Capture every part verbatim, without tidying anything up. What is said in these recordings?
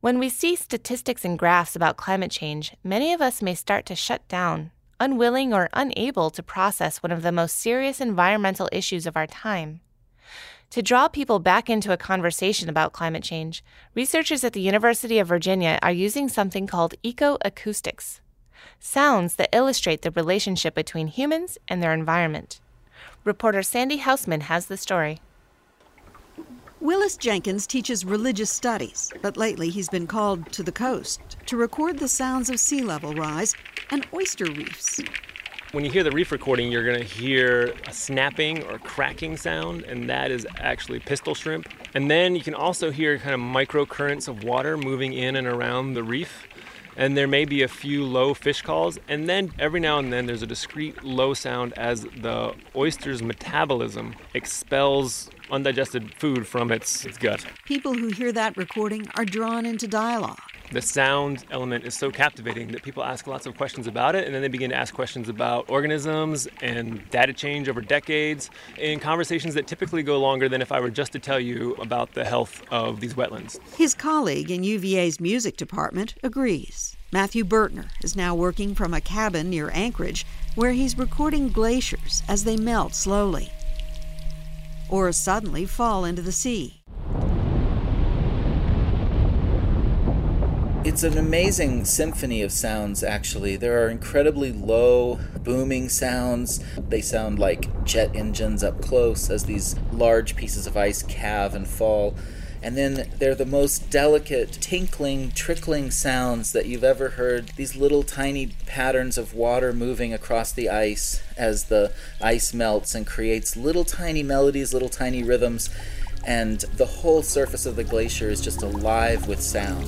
When we see statistics and graphs about climate change, many of us may start to shut down, unwilling or unable to process one of the most serious environmental issues of our time. To draw people back into a conversation about climate change, researchers at the University of Virginia are using something called ecoacoustics, sounds that illustrate the relationship between humans and their environment. Reporter Sandy Hausman has the story. Willis Jenkins teaches religious studies, but lately he's been called to the coast to record the sounds of sea level rise and oyster reefs. When you hear the reef recording, you're going to hear a snapping or cracking sound, and that is actually pistol shrimp. And then you can also hear kind of microcurrents of water moving in and around the reef. And there may be a few low fish calls, and then every now and then there's a discrete low sound as the oyster's metabolism expels undigested food from its, its gut. People who hear that recording are drawn into dialogue. The sound element is so captivating that people ask lots of questions about it, and then they begin to ask questions about organisms and data change over decades in conversations that typically go longer than if I were just to tell you about the health of these wetlands. His colleague in U V A's music department agrees. Matthew Bertner is now working from a cabin near Anchorage where he's recording glaciers as they melt slowly or suddenly fall into the sea. It's an amazing symphony of sounds, actually. There are incredibly low, booming sounds. They sound like jet engines up close as these large pieces of ice calve and fall. And then they're the most delicate, tinkling, trickling sounds that you've ever heard. These little tiny patterns of water moving across the ice as the ice melts and creates little tiny melodies, little tiny rhythms. And the whole surface of the glacier is just alive with sound.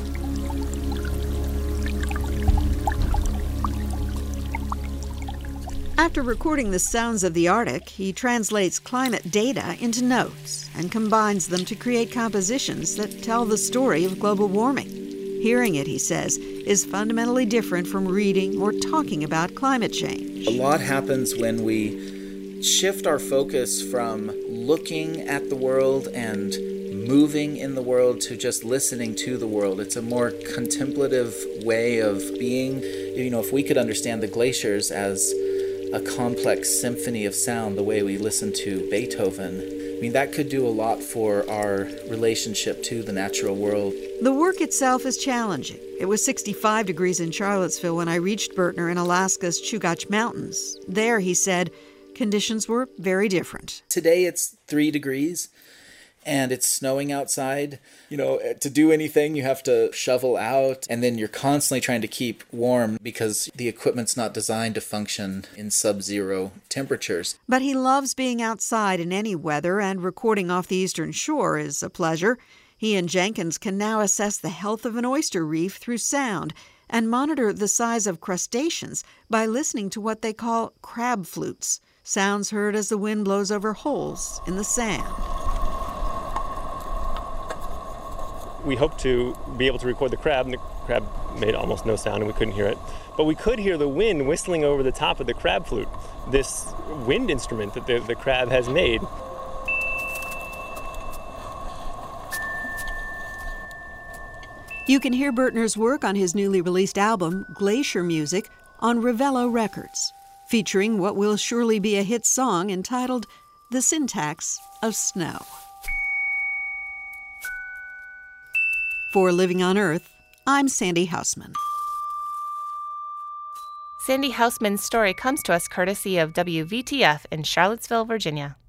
After recording the sounds of the Arctic, he translates climate data into notes and combines them to create compositions that tell the story of global warming. Hearing it, he says, is fundamentally different from reading or talking about climate change. A lot happens when we shift our focus from looking at the world and moving in the world to just listening to the world. It's a more contemplative way of being. You know, if we could understand the glaciers as a complex symphony of sound the way we listen to Beethoven, I mean, that could do a lot for our relationship to the natural world. The work itself is challenging. It was sixty-five degrees in Charlottesville when I reached Bertner in Alaska's Chugach Mountains. There, he said, conditions were very different. Today it's three degrees. And it's snowing outside. You know, to do anything, you have to shovel out, and then you're constantly trying to keep warm because the equipment's not designed to function in sub-zero temperatures. But he loves being outside in any weather, and recording off the eastern shore is a pleasure. He and Jenkins can now assess the health of an oyster reef through sound and monitor the size of crustaceans by listening to what they call crab flutes, sounds heard as the wind blows over holes in the sand. We hoped to be able to record the crab, and the crab made almost no sound and we couldn't hear it. But we could hear the wind whistling over the top of the crab flute, this wind instrument that the, the crab has made. You can hear Bertner's work on his newly released album, Glacier Music, on Ravello Records, featuring what will surely be a hit song entitled The Syntax of Snow. For Living on Earth, I'm Sandy Hausman. Sandy Hausman's story comes to us courtesy of W V T F in Charlottesville, Virginia.